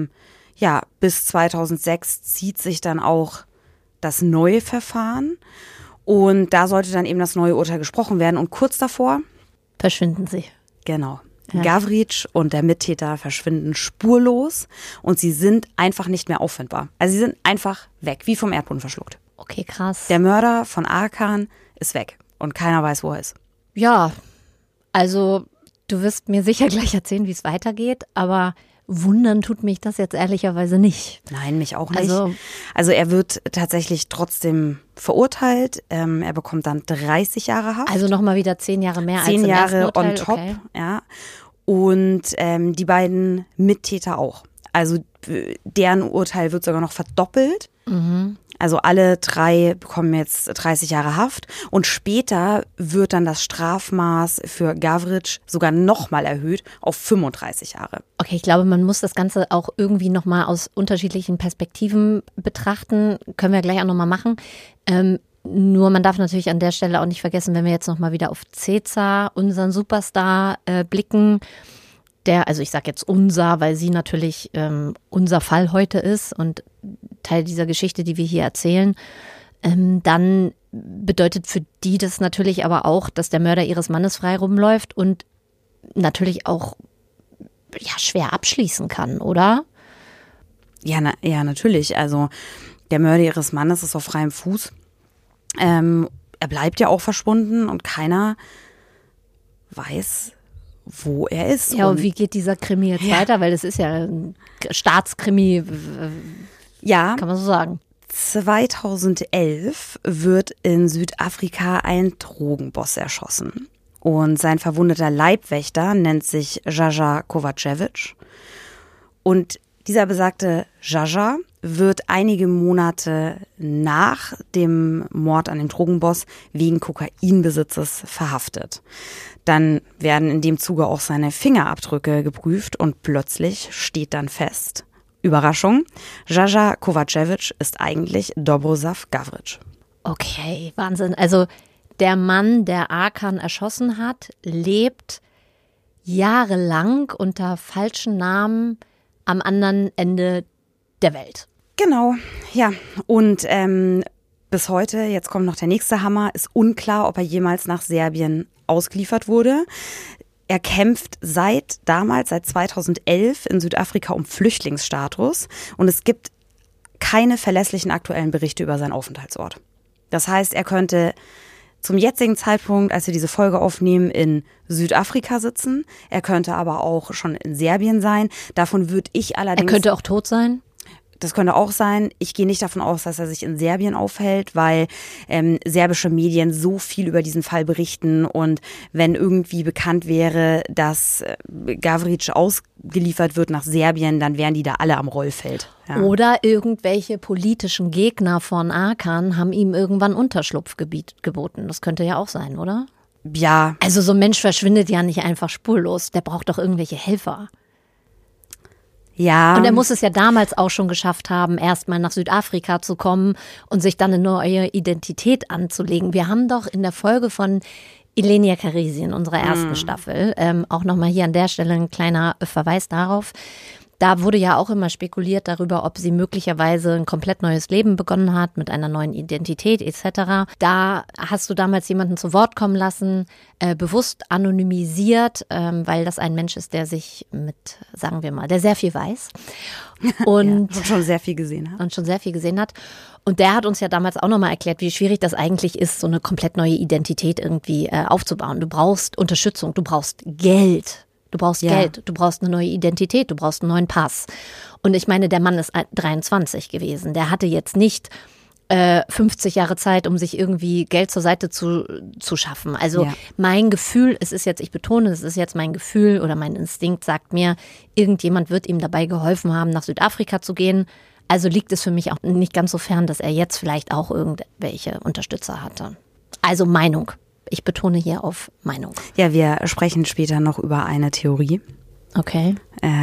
[SPEAKER 2] bis 2006 zieht sich dann auch das neue Verfahren. Und da sollte dann eben das neue Urteil gesprochen werden. Und kurz davor
[SPEAKER 1] verschwinden sie.
[SPEAKER 2] Genau. Ja. Gavrič und der Mittäter verschwinden spurlos und sie sind einfach nicht mehr auffindbar. Also sie sind einfach weg, wie vom Erdboden verschluckt.
[SPEAKER 1] Okay, krass.
[SPEAKER 2] Der Mörder von Arkan ist weg und keiner weiß, wo er ist.
[SPEAKER 1] Ja, also du wirst mir sicher gleich erzählen, wie es weitergeht, aber wundern tut mich das jetzt ehrlicherweise nicht.
[SPEAKER 2] Nein, mich auch nicht. Also er wird tatsächlich trotzdem verurteilt. Er bekommt dann 30 Jahre Haft.
[SPEAKER 1] Also nochmal wieder 10 Jahre mehr als im
[SPEAKER 2] 10
[SPEAKER 1] ersten
[SPEAKER 2] Jahre
[SPEAKER 1] Urteil.
[SPEAKER 2] on top,
[SPEAKER 1] okay.
[SPEAKER 2] Ja. Und die beiden Mittäter auch. Also deren Urteil wird sogar noch verdoppelt.
[SPEAKER 1] Mhm.
[SPEAKER 2] Also alle 3 bekommen jetzt 30 Jahre Haft und später wird dann das Strafmaß für Gavrič sogar nochmal erhöht auf 35 Jahre.
[SPEAKER 1] Okay, ich glaube, man muss das Ganze auch irgendwie nochmal aus unterschiedlichen Perspektiven betrachten. Können wir gleich auch nochmal machen. Nur man darf natürlich an der Stelle auch nicht vergessen, wenn wir jetzt nochmal wieder auf Cezar, unseren Superstar, blicken. Also ich sage jetzt unser, weil sie natürlich unser Fall heute ist und Teil dieser Geschichte, die wir hier erzählen, dann bedeutet für die das natürlich aber auch, dass der Mörder ihres Mannes frei rumläuft und natürlich auch schwer abschließen kann, oder?
[SPEAKER 2] Ja, natürlich. Also der Mörder ihres Mannes ist auf freiem Fuß. Er bleibt ja auch verschwunden und keiner weiß, wo er ist.
[SPEAKER 1] Ja, und wie geht dieser Krimi jetzt weiter? Weil das ist ja ein Staatskrimi, kann man so sagen.
[SPEAKER 2] 2011 wird in Südafrika ein Drogenboss erschossen. Und sein verwundeter Leibwächter nennt sich Jaja Kovačević. Und dieser besagte Jaja wird einige Monate nach dem Mord an dem Drogenboss wegen Kokainbesitzes verhaftet. Dann werden in dem Zuge auch seine Fingerabdrücke geprüft und plötzlich steht dann fest: Überraschung, Jaja Kovačević ist eigentlich Dobrosav Gavrič.
[SPEAKER 1] Okay, Wahnsinn. Also der Mann, der Arkan erschossen hat, lebt jahrelang unter falschen Namen am anderen Ende der Welt.
[SPEAKER 2] Genau, ja. Und bis heute, jetzt kommt noch der nächste Hammer, ist unklar, ob er jemals nach Serbien ausgeliefert wurde. Er kämpft seit 2011 in Südafrika um Flüchtlingsstatus und es gibt keine verlässlichen aktuellen Berichte über seinen Aufenthaltsort. Das heißt, er könnte zum jetzigen Zeitpunkt, als wir diese Folge aufnehmen, in Südafrika sitzen. Er könnte aber auch schon in Serbien sein. Davon würde ich allerdings...
[SPEAKER 1] Er könnte auch tot sein?
[SPEAKER 2] Das könnte auch sein. Ich gehe nicht davon aus, dass er sich in Serbien aufhält, weil serbische Medien so viel über diesen Fall berichten. Und wenn irgendwie bekannt wäre, dass Gavrič ausgeliefert wird nach Serbien, dann wären die da alle am Rollfeld. Ja.
[SPEAKER 1] Oder irgendwelche politischen Gegner von Arkan haben ihm irgendwann Unterschlupf geboten. Das könnte ja auch sein, oder?
[SPEAKER 2] Ja.
[SPEAKER 1] Also so ein Mensch verschwindet ja nicht einfach spurlos. Der braucht doch irgendwelche Helfer.
[SPEAKER 2] Ja.
[SPEAKER 1] Und er muss es ja damals auch schon geschafft haben, erstmal nach Südafrika zu kommen und sich dann eine neue Identität anzulegen. Wir haben doch in der Folge von Ilenia Karisi in unserer ersten Staffel, auch nochmal hier an der Stelle ein kleiner Verweis darauf, da wurde ja auch immer spekuliert darüber, ob sie möglicherweise ein komplett neues Leben begonnen hat mit einer neuen Identität etc. Da hast du damals jemanden zu Wort kommen lassen, bewusst anonymisiert, weil das ein Mensch ist, der sich sagen wir mal, der sehr viel weiß und
[SPEAKER 2] schon sehr viel gesehen
[SPEAKER 1] hat. Und der hat uns ja damals auch nochmal erklärt, wie schwierig das eigentlich ist, so eine komplett neue Identität irgendwie aufzubauen. Du brauchst Unterstützung, du brauchst Geld. Du brauchst Geld, du brauchst eine neue Identität, du brauchst einen neuen Pass. Und ich meine, der Mann ist 23 gewesen. Der hatte jetzt nicht 50 Jahre Zeit, um sich irgendwie Geld zur Seite zu schaffen. Also mein Gefühl, ich betone, es ist jetzt mein Gefühl oder mein Instinkt sagt mir, irgendjemand wird ihm dabei geholfen haben, nach Südafrika zu gehen. Also liegt es für mich auch nicht ganz so fern, dass er jetzt vielleicht auch irgendwelche Unterstützer hatte. Also Meinung. Ich betone hier auf Meinung.
[SPEAKER 2] Ja, wir sprechen später noch über eine Theorie.
[SPEAKER 1] Okay.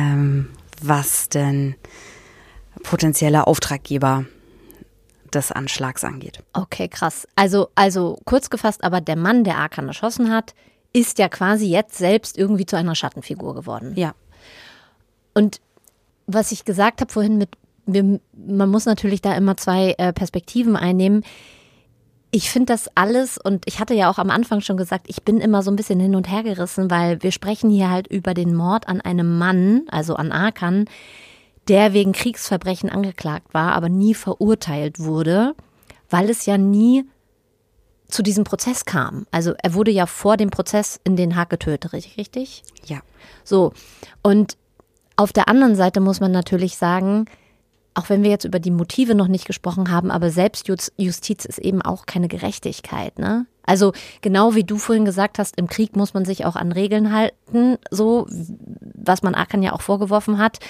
[SPEAKER 2] Was denn potenzielle Auftraggeber des Anschlags angeht.
[SPEAKER 1] Okay, krass. Also kurz gefasst, aber der Mann, der Arkan erschossen hat, ist ja quasi jetzt selbst irgendwie zu einer Schattenfigur geworden.
[SPEAKER 2] Ja.
[SPEAKER 1] Und was ich gesagt habe vorhin man muss natürlich da immer zwei Perspektiven einnehmen. Ich finde das alles, und ich hatte ja auch am Anfang schon gesagt, ich bin immer so ein bisschen hin und her gerissen, weil wir sprechen hier halt über den Mord an einem Mann, also an Arkan, der wegen Kriegsverbrechen angeklagt war, aber nie verurteilt wurde, weil es ja nie zu diesem Prozess kam. Also er wurde ja vor dem Prozess in Den Haag getötet, richtig?
[SPEAKER 2] Ja.
[SPEAKER 1] So, und auf der anderen Seite muss man natürlich sagen, auch wenn wir jetzt über die Motive noch nicht gesprochen haben, aber Selbstjustiz ist eben auch keine Gerechtigkeit, ne? Also genau wie du vorhin gesagt hast, im Krieg muss man sich auch an Regeln halten, so was man Arkan ja auch vorgeworfen hat,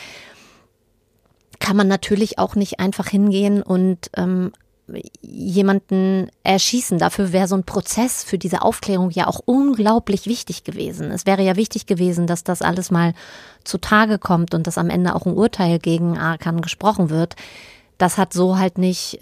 [SPEAKER 1] kann man natürlich auch nicht einfach hingehen und jemanden erschießen. Dafür wäre so ein Prozess für diese Aufklärung ja auch unglaublich wichtig gewesen. Es wäre ja wichtig gewesen, dass das alles mal zutage kommt und dass am Ende auch ein Urteil gegen Arkan gesprochen wird. Das hat so halt nicht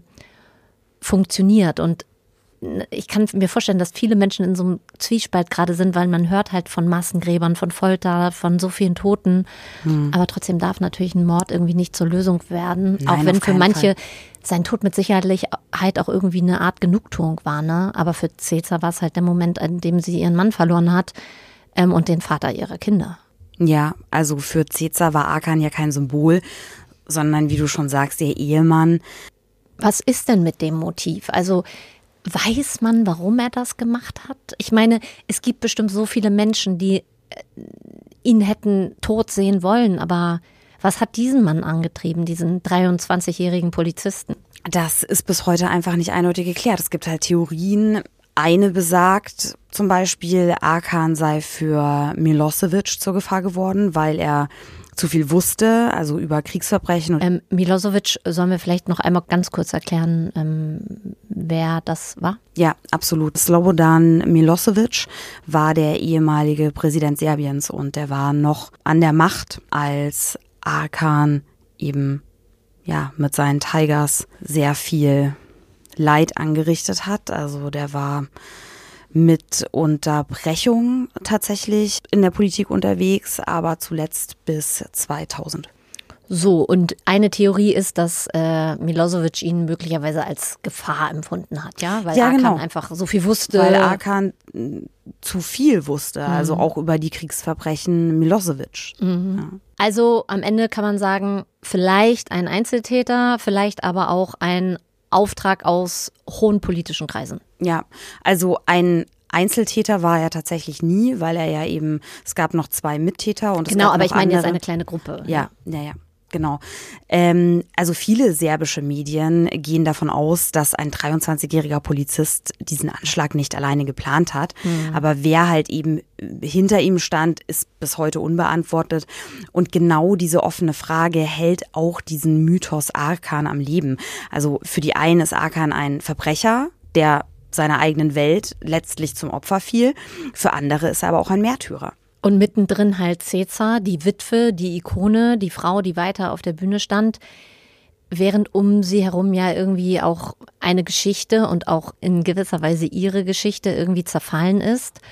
[SPEAKER 1] funktioniert. Und ich kann mir vorstellen, dass viele Menschen in so einem Zwiespalt gerade sind, weil man hört halt von Massengräbern, von Folter, von so vielen Toten. Aber trotzdem darf natürlich ein Mord irgendwie nicht zur Lösung werden.
[SPEAKER 2] Nein,
[SPEAKER 1] auch wenn für manche
[SPEAKER 2] Fall
[SPEAKER 1] sein Tod mit Sicherheit halt auch irgendwie eine Art Genugtuung war, ne? Aber für Ceza war es halt der Moment, in dem sie ihren Mann verloren hat und den Vater ihrer Kinder.
[SPEAKER 2] Ja, also für Ceza war Arkan ja kein Symbol, sondern wie du schon sagst, ihr Ehemann.
[SPEAKER 1] Was ist denn mit dem Motiv? Also weiß man, warum er das gemacht hat? Ich meine, es gibt bestimmt so viele Menschen, die ihn hätten tot sehen wollen, aber was hat diesen Mann angetrieben, diesen 23-jährigen Polizisten?
[SPEAKER 2] Das ist bis heute einfach nicht eindeutig geklärt. Es gibt halt Theorien. Eine besagt zum Beispiel, Arkan sei für Milosevic zur Gefahr geworden, weil er zu viel wusste, also über Kriegsverbrechen.
[SPEAKER 1] Milosevic, sollen wir vielleicht noch einmal ganz kurz erklären, wer das war?
[SPEAKER 2] Ja, absolut. Slobodan Milosevic war der ehemalige Präsident Serbiens und der war noch an der Macht, als Arkan eben mit seinen Tigers sehr viel Leid angerichtet hat. Also der war mit Unterbrechung tatsächlich in der Politik unterwegs, aber zuletzt bis 2000.
[SPEAKER 1] So, und eine Theorie ist, dass Milosevic ihn möglicherweise als Gefahr empfunden hat, ja? Weil Arkan einfach so viel wusste.
[SPEAKER 2] Weil Arkan zu viel wusste, also auch über die Kriegsverbrechen Milosevic.
[SPEAKER 1] Mhm. Ja. Also am Ende kann man sagen, vielleicht ein Einzeltäter, vielleicht aber auch ein Auftrag aus hohen politischen Kreisen.
[SPEAKER 2] Ja, also ein Einzeltäter war er tatsächlich nie, weil er ja eben, es gab noch 2 Mittäter. Und es
[SPEAKER 1] genau,
[SPEAKER 2] gab
[SPEAKER 1] aber
[SPEAKER 2] noch
[SPEAKER 1] ich meine jetzt
[SPEAKER 2] andere.
[SPEAKER 1] eine kleine Gruppe.
[SPEAKER 2] Ja, genau. Also viele serbische Medien gehen davon aus, dass ein 23-jähriger Polizist diesen Anschlag nicht alleine geplant hat. Aber wer halt eben hinter ihm stand, ist bis heute unbeantwortet. Und genau diese offene Frage hält auch diesen Mythos Arkan am Leben. Also für die einen ist Arkan ein Verbrecher, der seiner eigenen Welt letztlich zum Opfer fiel. Für andere ist er aber auch ein Märtyrer.
[SPEAKER 1] Und mittendrin halt Ceza, die Witwe, die Ikone, die Frau, die weiter auf der Bühne stand, während um sie herum ja irgendwie auch eine Geschichte und auch in gewisser Weise ihre Geschichte irgendwie zerfallen ist.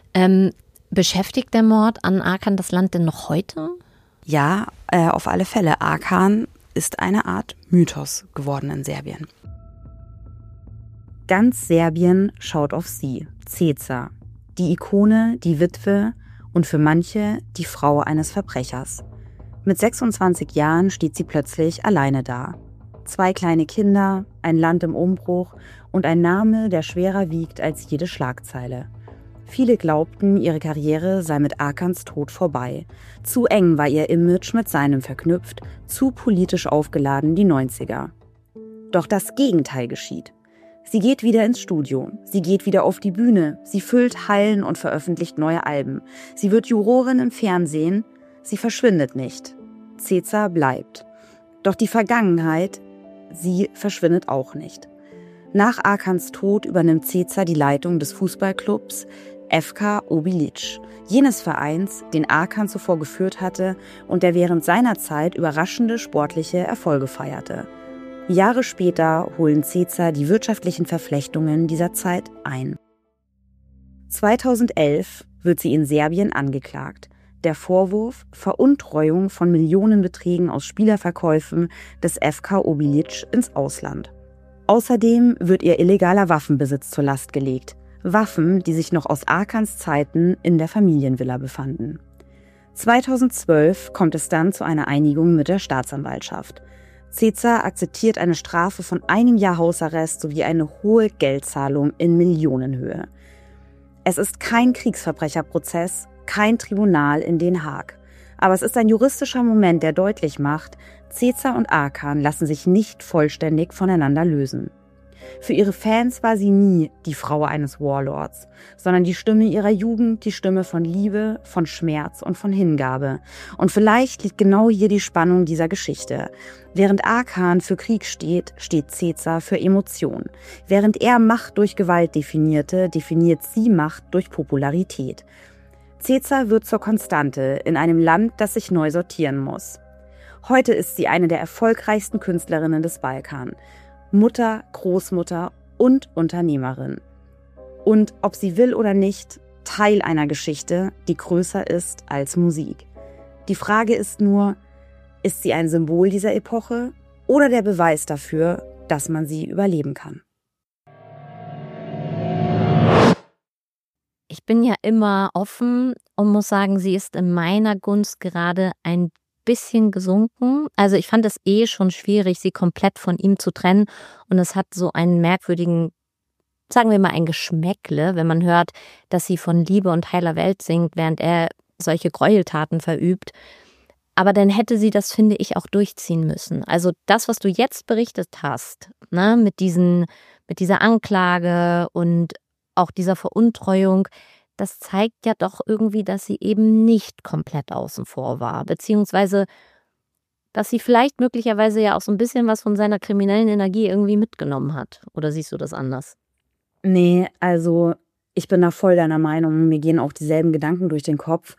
[SPEAKER 1] Beschäftigt der Mord an Arkan das Land denn noch heute?
[SPEAKER 2] Ja, auf alle Fälle. Arkan ist eine Art Mythos geworden in Serbien. Ganz Serbien schaut auf sie, Ceza, die Ikone, die Witwe und für manche die Frau eines Verbrechers. Mit 26 Jahren steht sie plötzlich alleine da. 2 kleine Kinder, ein Land im Umbruch und ein Name, der schwerer wiegt als jede Schlagzeile. Viele glaubten, ihre Karriere sei mit Arkans Tod vorbei. Zu eng war ihr Image mit seinem verknüpft, zu politisch aufgeladen die 90er. Doch das Gegenteil geschieht. Sie geht wieder ins Studio, sie geht wieder auf die Bühne, sie füllt Hallen und veröffentlicht neue Alben. Sie wird Jurorin im Fernsehen, sie verschwindet nicht. Ceza bleibt. Doch die Vergangenheit, sie verschwindet auch nicht. Nach Akans Tod übernimmt Ceza die Leitung des Fußballclubs FK Obilic, jenes Vereins, den Akan zuvor geführt hatte und der während seiner Zeit überraschende sportliche Erfolge feierte. Jahre später holen Ceza die wirtschaftlichen Verflechtungen dieser Zeit ein. 2011 wird sie in Serbien angeklagt. Der Vorwurf: Veruntreuung von Millionenbeträgen aus Spielerverkäufen des FK Obilic ins Ausland. Außerdem wird ihr illegaler Waffenbesitz zur Last gelegt. Waffen, die sich noch aus Akans Zeiten in der Familienvilla befanden. 2012 kommt es dann zu einer Einigung mit der Staatsanwaltschaft. Ceza akzeptiert eine Strafe von 1 Jahr Hausarrest sowie eine hohe Geldzahlung in Millionenhöhe. Es ist kein Kriegsverbrecherprozess, kein Tribunal in Den Haag. Aber es ist ein juristischer Moment, der deutlich macht, Ceza und Akan lassen sich nicht vollständig voneinander lösen. Für ihre Fans war sie nie die Frau eines Warlords, sondern die Stimme ihrer Jugend, die Stimme von Liebe, von Schmerz und von Hingabe. Und vielleicht liegt genau hier die Spannung dieser Geschichte. Während Akan für Krieg steht, steht Ceza für Emotion. Während er Macht durch Gewalt definierte, definiert sie Macht durch Popularität. Ceza wird zur Konstante in einem Land, das sich neu sortieren muss. Heute ist sie eine der erfolgreichsten Künstlerinnen des Balkan. Mutter, Großmutter und Unternehmerin. Und ob sie will oder nicht, Teil einer Geschichte, die größer ist als Musik. Die Frage ist nur, ist sie ein Symbol dieser Epoche oder der Beweis dafür, dass man sie überleben kann?
[SPEAKER 1] Ich bin ja immer offen und muss sagen, sie ist in meiner Gunst gerade ein bisschen gesunken. Also ich fand es schon schwierig, sie komplett von ihm zu trennen. Und es hat so einen merkwürdigen, sagen wir mal, ein Geschmäckle, wenn man hört, dass sie von Liebe und heiler Welt singt, während er solche Gräueltaten verübt. Aber dann hätte sie das, finde ich, auch durchziehen müssen. Also das, was du jetzt berichtet hast, ne, mit dieser Anklage und auch dieser Veruntreuung, das zeigt ja doch irgendwie, dass sie eben nicht komplett außen vor war. Beziehungsweise, dass sie vielleicht möglicherweise ja auch so ein bisschen was von seiner kriminellen Energie irgendwie mitgenommen hat. Oder siehst du das anders?
[SPEAKER 2] Nee, also ich bin da voll deiner Meinung. Mir gehen auch dieselben Gedanken durch den Kopf.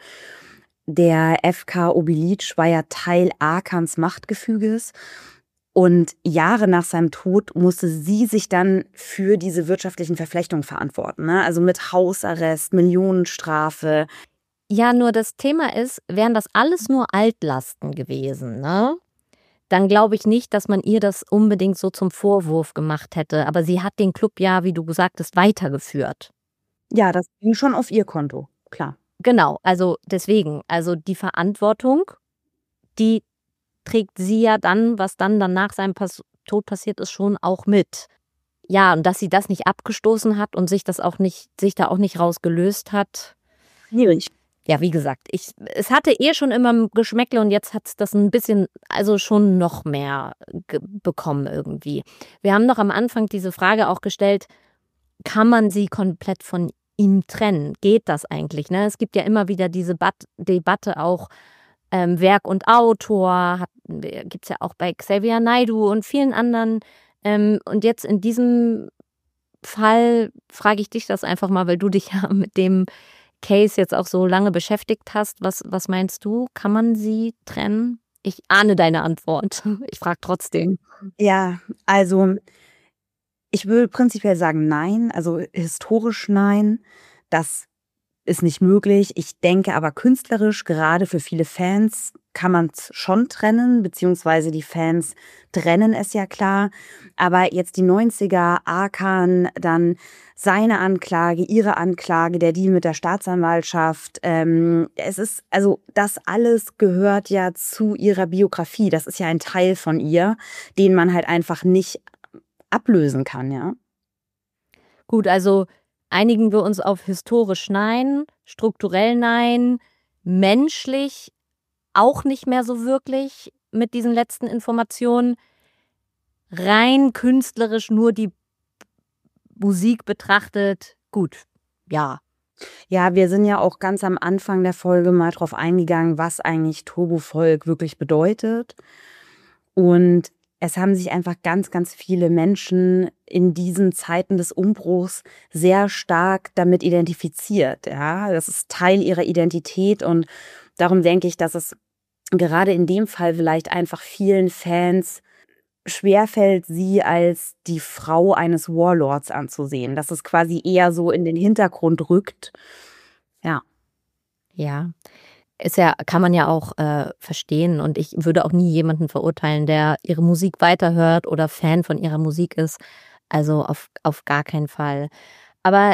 [SPEAKER 2] Der FK Obilic war ja Teil Akans Machtgefüges. Und Jahre nach seinem Tod musste sie sich dann für diese wirtschaftlichen Verflechtungen verantworten, ne? Also mit Hausarrest, Millionenstrafe.
[SPEAKER 1] Ja, nur das Thema ist, wären das alles nur Altlasten gewesen, ne? Dann glaube ich nicht, dass man ihr das unbedingt so zum Vorwurf gemacht hätte. Aber sie hat den Club ja, wie du gesagt hast, weitergeführt.
[SPEAKER 2] Ja, das ging schon auf ihr Konto, klar.
[SPEAKER 1] Genau, also deswegen, also die Verantwortung, die trägt sie ja dann, was dann nach seinem Tod passiert ist, schon auch mit. Ja, und dass sie das nicht abgestoßen hat und sich da auch nicht rausgelöst hat.
[SPEAKER 2] Schwierig.
[SPEAKER 1] Ja, wie gesagt, es hatte schon immer ein Geschmäckle und jetzt hat es das ein bisschen, also schon noch mehr bekommen irgendwie. Wir haben noch am Anfang diese Frage auch gestellt, kann man sie komplett von ihm trennen? Geht das eigentlich? Ne? Es gibt ja immer wieder diese Debatte auch, Werk und Autor, gibt es ja auch bei Xavier Naidoo und vielen anderen. Und jetzt in diesem Fall frage ich dich das einfach mal, weil du dich ja mit dem Case jetzt auch so lange beschäftigt hast. Was meinst du? Kann man sie trennen? Ich ahne deine Antwort. Ich frage trotzdem.
[SPEAKER 2] Ja, also ich würde prinzipiell sagen nein, also historisch nein. Das ist nicht möglich. Ich denke aber künstlerisch, gerade für viele Fans, kann man es schon trennen, beziehungsweise die Fans trennen es ja klar. Aber jetzt die 90er, Akan, dann seine Anklage, ihre Anklage, der Deal mit der Staatsanwaltschaft. Es ist, also das alles gehört ja zu ihrer Biografie. Das ist ja ein Teil von ihr, den man halt einfach nicht ablösen kann, ja.
[SPEAKER 1] Gut, also einigen wir uns auf historisch nein, strukturell nein, menschlich auch nicht mehr so wirklich mit diesen letzten Informationen. rein künstlerisch nur die Musik betrachtet, gut, ja.
[SPEAKER 2] Ja, wir sind ja auch ganz am Anfang der Folge mal drauf eingegangen, was eigentlich Turbofolk wirklich bedeutet. Und es haben sich einfach ganz, ganz viele Menschen in diesen Zeiten des Umbruchs sehr stark damit identifiziert. Ja, das ist Teil ihrer Identität und darum denke ich, dass es gerade in dem Fall vielleicht einfach vielen Fans schwerfällt, sie als die Frau eines Warlords anzusehen. Dass es quasi eher so in den Hintergrund rückt. Ja.
[SPEAKER 1] Ja, kann man ja auch verstehen und ich würde auch nie jemanden verurteilen, der ihre Musik weiterhört oder Fan von ihrer Musik ist. Also auf gar keinen Fall. Aber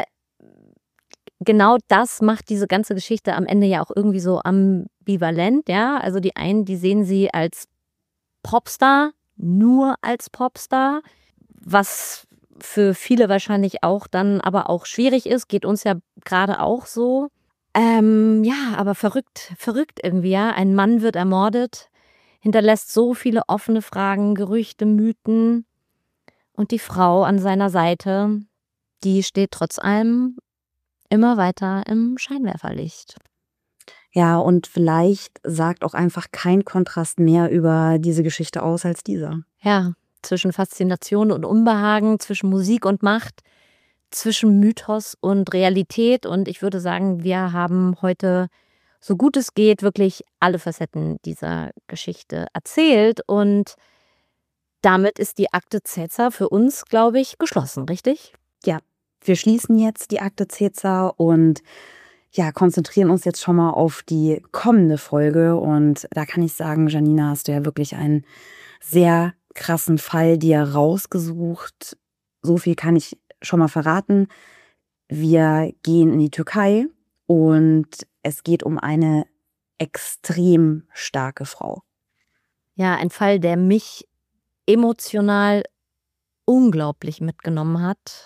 [SPEAKER 1] genau das macht diese ganze Geschichte am Ende ja auch irgendwie so ambivalent, ja. Also die einen, die sehen sie als Popstar, nur als Popstar, was für viele wahrscheinlich auch dann aber auch schwierig ist, geht uns ja gerade auch so. Ja, aber verrückt irgendwie, ja. Ein Mann wird ermordet, hinterlässt so viele offene Fragen, Gerüchte, Mythen. Und die Frau an seiner Seite, die steht trotz allem immer weiter im Scheinwerferlicht.
[SPEAKER 2] Ja, und vielleicht sagt auch einfach kein Kontrast mehr über diese Geschichte aus als dieser.
[SPEAKER 1] Ja, zwischen Faszination und Unbehagen, zwischen Musik und Macht, zwischen Mythos und Realität. Und ich würde sagen, wir haben heute, so gut es geht, wirklich alle Facetten dieser Geschichte erzählt. Und damit ist die Akte Caesar für uns, glaube ich, geschlossen, richtig?
[SPEAKER 2] Ja, wir schließen jetzt die Akte Caesar und ja, konzentrieren uns jetzt schon mal auf die kommende Folge. Und da kann ich sagen, Janina, hast du ja wirklich einen sehr krassen Fall dir rausgesucht. So viel kann ich schon mal verraten. Wir gehen in die Türkei und es geht um eine extrem starke Frau.
[SPEAKER 1] Ja, ein Fall, der mich emotional unglaublich mitgenommen hat.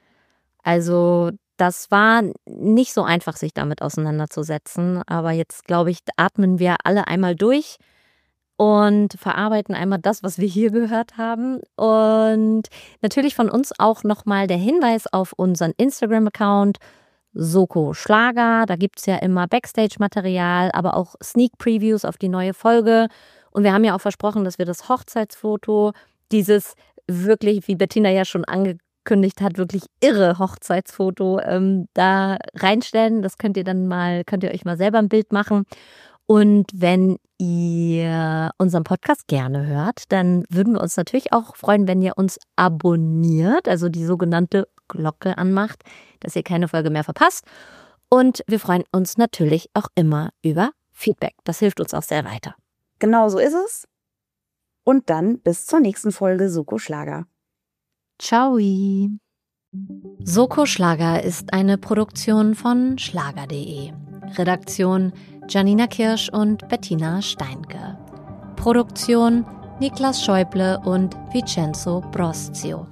[SPEAKER 1] Also das war nicht so einfach, sich damit auseinanderzusetzen. Aber jetzt, glaube ich, atmen wir alle einmal durch und verarbeiten einmal das, was wir hier gehört haben. Und natürlich von uns auch nochmal der Hinweis auf unseren Instagram-Account Soko Schlager. Da gibt es ja immer Backstage-Material, aber auch Sneak-Previews auf die neue Folge. Und wir haben ja auch versprochen, dass wir das Hochzeitsfoto, dieses wirklich, wie Bettina ja schon angekündigt hat, wirklich irre Hochzeitsfoto da reinstellen. Das könnt ihr euch mal selber ein Bild machen. Und wenn ihr unseren Podcast gerne hört, dann würden wir uns natürlich auch freuen, wenn ihr uns abonniert, also die sogenannte Glocke anmacht, dass ihr keine Folge mehr verpasst. Und wir freuen uns natürlich auch immer über Feedback. Das hilft uns auch sehr weiter.
[SPEAKER 2] Genau so ist es. Und dann bis zur nächsten Folge Soko Schlager.
[SPEAKER 1] Ciao. Soko Schlager ist eine Produktion von schlager.de. Redaktion Janina Kirsch und Bettina Steinke. Produktion Niklas Schäuble und Vincenzo Brosio.